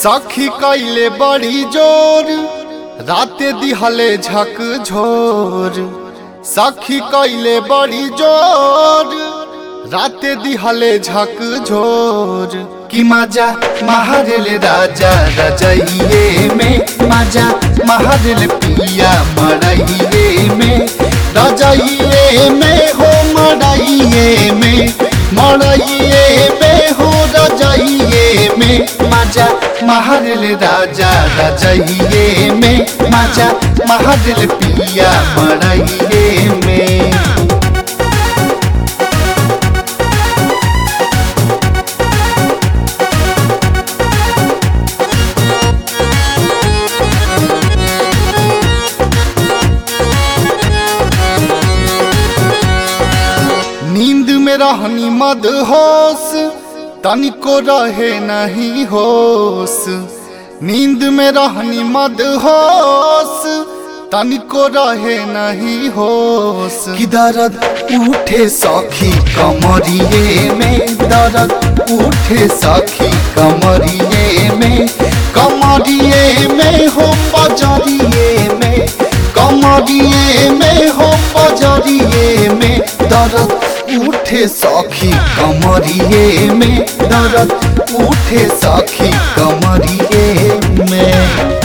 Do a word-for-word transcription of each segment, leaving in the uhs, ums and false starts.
सखी कैले बड़ी जोर राते दिहले झक झोर। सखी कैले बड़ी जोर राते दिहले झक झोर। कि मजा महारेल राजा रजइये में, मजा महारेल पिया मरइये में, रजइये में हो मरइये में, मरइये में हो रजइये में। मजा महारेल राजा रजइये में, मजा महारेल पिया मरइये में। नींद में रहनी मदहोश तनिको रहे नहीं होश। नींद में रहनी मदहोश तनिको रहे नहीं होश। कि दर्द उठे सखी कमरिए में, दर्द उठे सखी कमरिए में, कमरिए में हो पजरिए में, कमरिए में हो पजरिए में। दर्द उठे सखी कमरिए में, दर्द उठे सखी कमरिए में।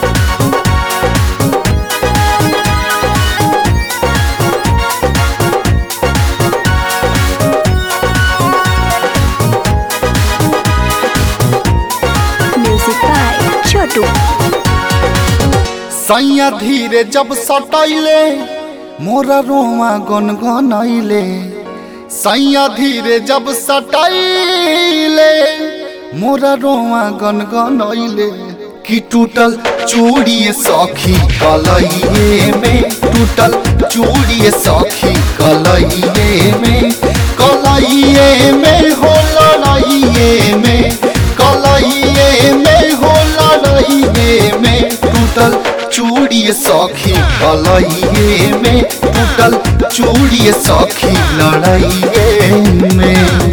Music by Chhotu. सैया धीरे जब सटैले मोरा रोआ गनगनैले। सैया धीरे जब सटैले मोरा रोआ गनगनैले। कि टूटल चूड़ी सखी कलइये में, टूटल चूड़ी सखी कलइये में, कलइये में हो लड़इये में, कलइये में हो लड़इये में। टूटल चूड़ी सखी कलइये में, टूटल चूड़ी सखी लड़इये में।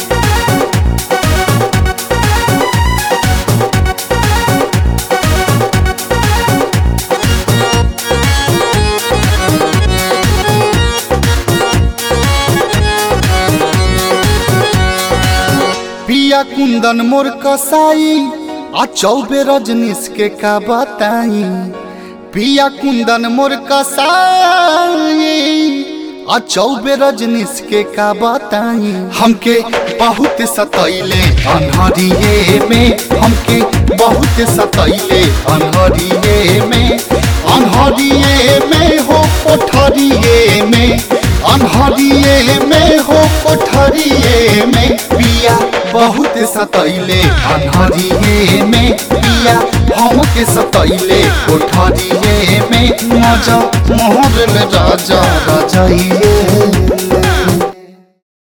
पिया कुंदन मोर कसाई आ चौबे रजनीश के का बताई। पिया कुंदन मोर कसाई आ चौबे रजनीश के का बताई। हमके बहुत सतैले अनहरिये में, हमके बहुत सतैले अनहरिये में, अनहरिये में हो कोठरिये में, अनहरिये में हो कोठरिये में। पिया बहुत सतैले अनहरिये में, पिया हमके सतैले कोठरिये में। मजा मोहर राजा रजइये।